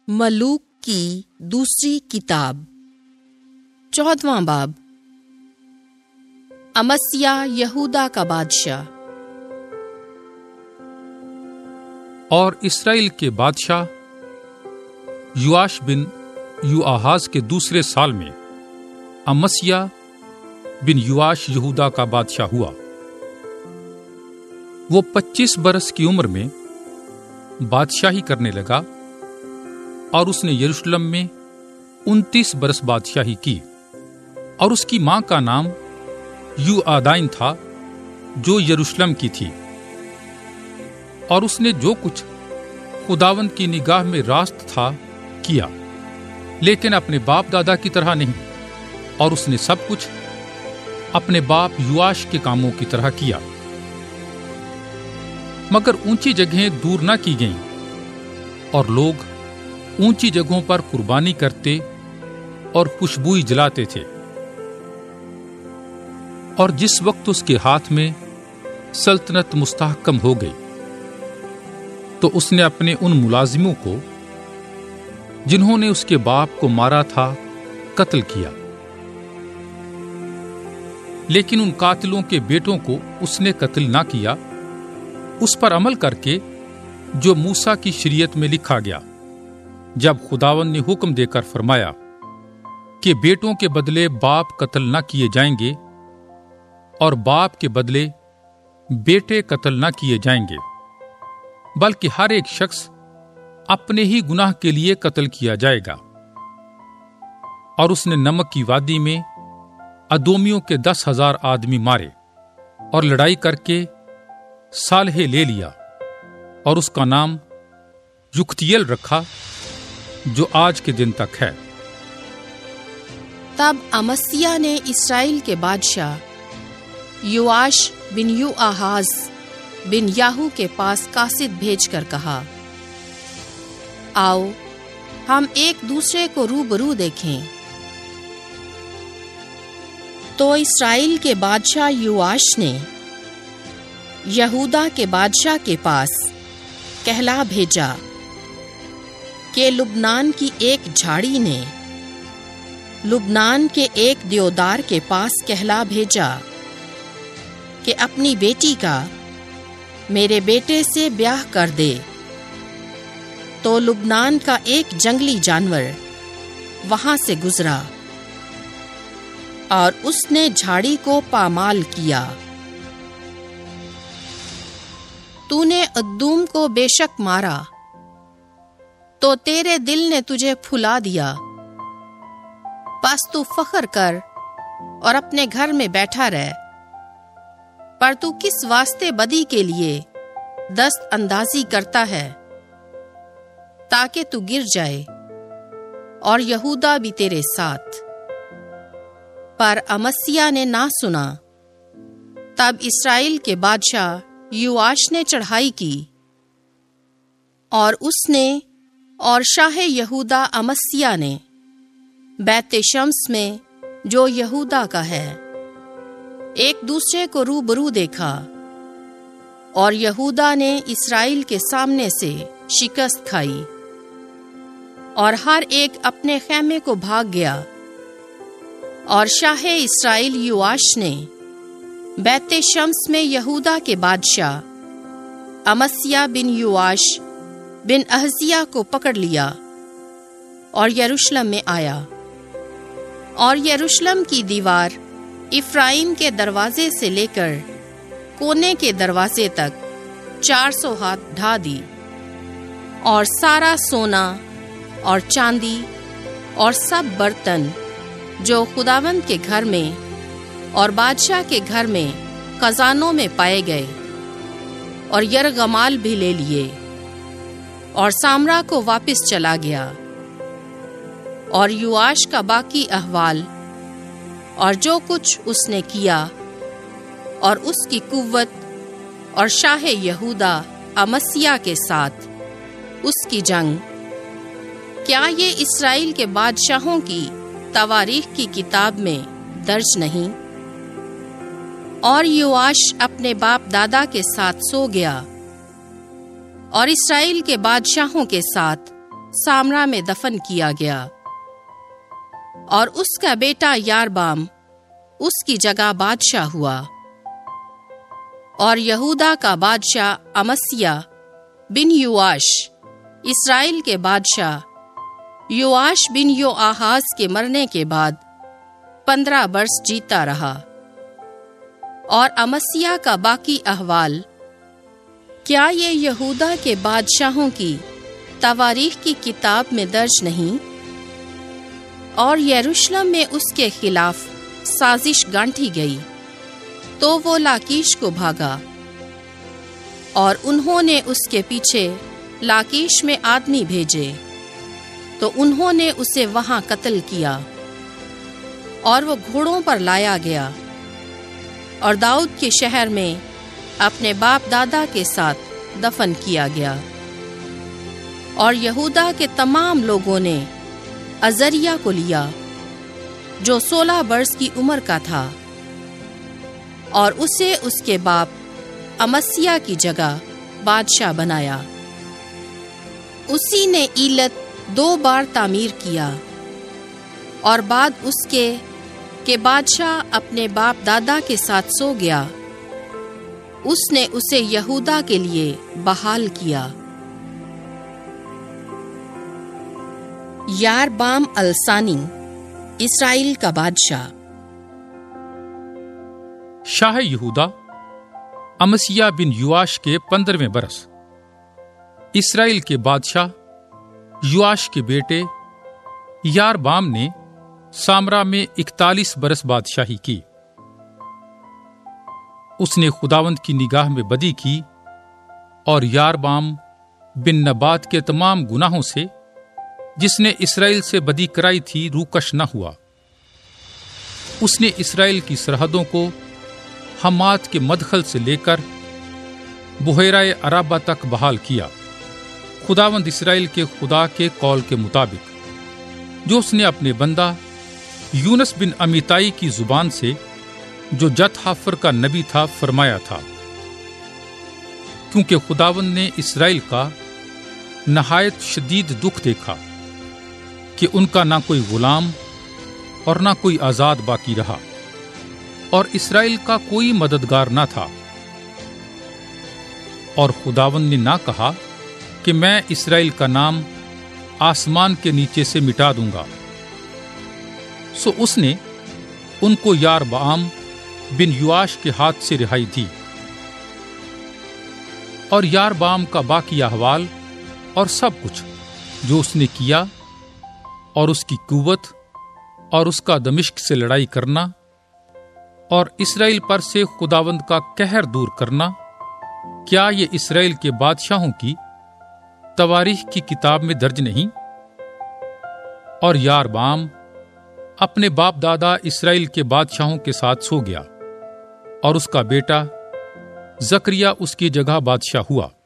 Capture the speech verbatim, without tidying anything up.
ملوک کی دوسری کتاب چودواں باب۔ امسیہ یہودا کا بادشاہ۔ اور اسرائیل کے بادشاہ یواش بن یوآہاز کے دوسرے سال میں امسیہ بن یواش یہودا کا بادشاہ ہوا۔ وہ پچیس برس کی عمر میں بادشاہی کرنے لگا اور اس نے یروشلم میں انتیس برس بادشاہی کی، اور اس کی ماں کا نام یوآدائن تھا جو یروشلم کی تھی۔ اور اس نے جو کچھ خداوند کی نگاہ میں راست تھا کیا، لیکن اپنے باپ دادا کی طرح نہیں، اور اس نے سب کچھ اپنے باپ یواش کے کاموں کی طرح کیا۔ مگر اونچی جگہیں دور نہ کی گئیں، اور لوگ اونچی جگہوں پر قربانی کرتے اور خوشبوئی جلاتے تھے۔ اور جس وقت اس کے ہاتھ میں سلطنت مستحکم ہو گئی، تو اس نے اپنے ان ملازموں کو جنہوں نے اس کے باپ کو مارا تھا قتل کیا، لیکن ان قاتلوں کے بیٹوں کو اس نے قتل نہ کیا، اس پر عمل کر کے جو موسیٰ کی شریعت میں لکھا گیا، جب خداوند نے حکم دے کر فرمایا کہ بیٹوں کے بدلے باپ قتل نہ کیے جائیں گے اور باپ کے بدلے بیٹے قتل نہ کیے جائیں گے، بلکہ ہر ایک شخص اپنے ہی گناہ کے لیے قتل کیا جائے گا۔ اور اس نے نمک کی وادی میں ادومیوں کے دس ہزار آدمی مارے اور لڑائی کر کے صالح لے لیا، اور اس کا نام یکتیل رکھا جو آج کے دن تک ہے۔ تب امسیہ نے اسرائیل کے بادشاہ یواش بن یوآہاز بن یاہو کے پاس قاصد بھیج کر کہا، آؤ ہم ایک دوسرے کو روبرو دیکھیں۔ تو اسرائیل کے بادشاہ یواش نے یہودا کے بادشاہ کے پاس کہلا بھیجا کہ لبنان کی ایک جھاڑی نے لبنان کے ایک دیودار کے پاس کہلا بھیجا کہ اپنی بیٹی کا میرے بیٹے سے بیاہ کر دے۔ تو لبنان کا ایک جنگلی جانور وہاں سے گزرا، اور اس نے جھاڑی کو پامال کیا۔ تو نے ادوم کو بے شک مارا، تو تیرے دل نے تجھے پھلا دیا، پس تو فخر کر اور اپنے گھر میں بیٹھا رہ۔ پر تو کس واسطے بدی کے لیے دست اندازی کرتا ہے، تاکہ تو گر جائے اور یہودا بھی تیرے ساتھ۔ پر امسیہ نے نہ سنا۔ تب اسرائیل کے بادشاہ یواش نے چڑھائی کی، اور اس نے اور شاہ یہودا امسیہ نے بیت شمس میں جو یہودا کا ہے ایک دوسرے کو روبرو دیکھا، اور یہودا نے اسرائیل کے سامنے سے شکست کھائی، اور ہر ایک اپنے خیمے کو بھاگ گیا۔ اور شاہ اسرائیل یواش نے بیت شمس میں یہودا کے بادشاہ امسیہ بن یواش بن احزیہ کو پکڑ لیا اور یروشلم میں آیا، اور یروشلم کی دیوار افرائیم کے دروازے سے لے کر کونے کے دروازے تک چار سو ہاتھ ڈھا دی، اور سارا سونا اور چاندی اور سب برتن جو خداوند کے گھر میں اور بادشاہ کے گھر میں خزانوں میں پائے گئے، اور یرغمال بھی لے لیے، اور سامرا کو واپس چلا گیا۔ اور یواش کا باقی احوال اور جو کچھ اس نے کیا، اور اس کی قوت، اور شاہ یہودا امسیہ کے ساتھ اس کی جنگ، کیا یہ اسرائیل کے بادشاہوں کی تواریخ کی کتاب میں درج نہیں؟ اور یواش اپنے باپ دادا کے ساتھ سو گیا، اور اسرائیل کے بادشاہوں کے ساتھ سامرا میں دفن کیا گیا، اور اس کا بیٹا یاربام اس کی جگہ بادشاہ ہوا۔ اور یہودا کا بادشاہ امسیہ بن یواش اسرائیل کے بادشاہ یواش بن یوآہاز کے مرنے کے بعد پندرہ برس جیتا رہا۔ اور امسیہ کا باقی احوال، کیا یہ یہودا کے بادشاہوں کی تواریخ کی کتاب میں درج نہیں؟ اور یروشلم میں اس کے خلاف سازش گانٹھی گئی، تو وہ لاکیش کو بھاگا، اور انہوں نے اس کے پیچھے لاکیش میں آدمی بھیجے، تو انہوں نے اسے وہاں قتل کیا، اور وہ گھوڑوں پر لایا گیا، اور داؤد کے شہر میں اپنے باپ دادا کے ساتھ دفن کیا گیا۔ اور یہودا کے تمام لوگوں نے عزریہ کو لیا، جو سولہ برس کی عمر کا تھا، اور اسے اس کے باپ امسیہ کی جگہ بادشاہ بنایا۔ اسی نے ایلت دو بار تعمیر کیا، اور بعد اس کے کہ بادشاہ اپنے باپ دادا کے ساتھ سو گیا، اس نے اسے یہودا کے لیے بحال کیا۔ یاربام الثانی اسرائیل کا بادشاہ۔ شاہ یہودا امسیہ بن یواش کے پندرہویں برس اسرائیل کے بادشاہ یواش کے بیٹے یاربام نے سامرا میں اکتالیس برس بادشاہی کی۔ اس نے خداوند کی نگاہ میں بدی کی، اور یاربام بن نبات کے تمام گناہوں سے جس نے اسرائیل سے بدی کرائی تھی روکش نہ ہوا۔ اس نے اسرائیل کی سرحدوں کو حمات کے مدخل سے لے کر بحیرہ عرابہ تک بحال کیا، خداوند اسرائیل کے خدا کے قول کے مطابق، جو اس نے اپنے بندہ یونس بن امیتائی کی زبان سے، جو جت حافر کا نبی تھا، فرمایا تھا۔ کیونکہ خداوند نے اسرائیل کا نہایت شدید دکھ دیکھا کہ ان کا نہ کوئی غلام اور نہ کوئی آزاد باقی رہا، اور اسرائیل کا کوئی مددگار نہ تھا۔ اور خداوند نے نہ کہا کہ میں اسرائیل کا نام آسمان کے نیچے سے مٹا دوں گا، سو اس نے ان کو یاربعام بن یواش کے ہاتھ سے رہائی دی۔ اور یاربعام کا باقی احوال اور سب کچھ جو اس نے کیا، اور اس کی قوت اور اس کا دمشق سے لڑائی کرنا، اور اسرائیل پر سے خداوند کا قہر دور کرنا، کیا یہ اسرائیل کے بادشاہوں کی تواریخ کی کتاب میں درج نہیں؟ اور یاربعام اپنے باپ دادا اسرائیل کے بادشاہوں کے ساتھ سو گیا، اور اس کا بیٹا زکریا اس کی جگہ بادشاہ ہوا۔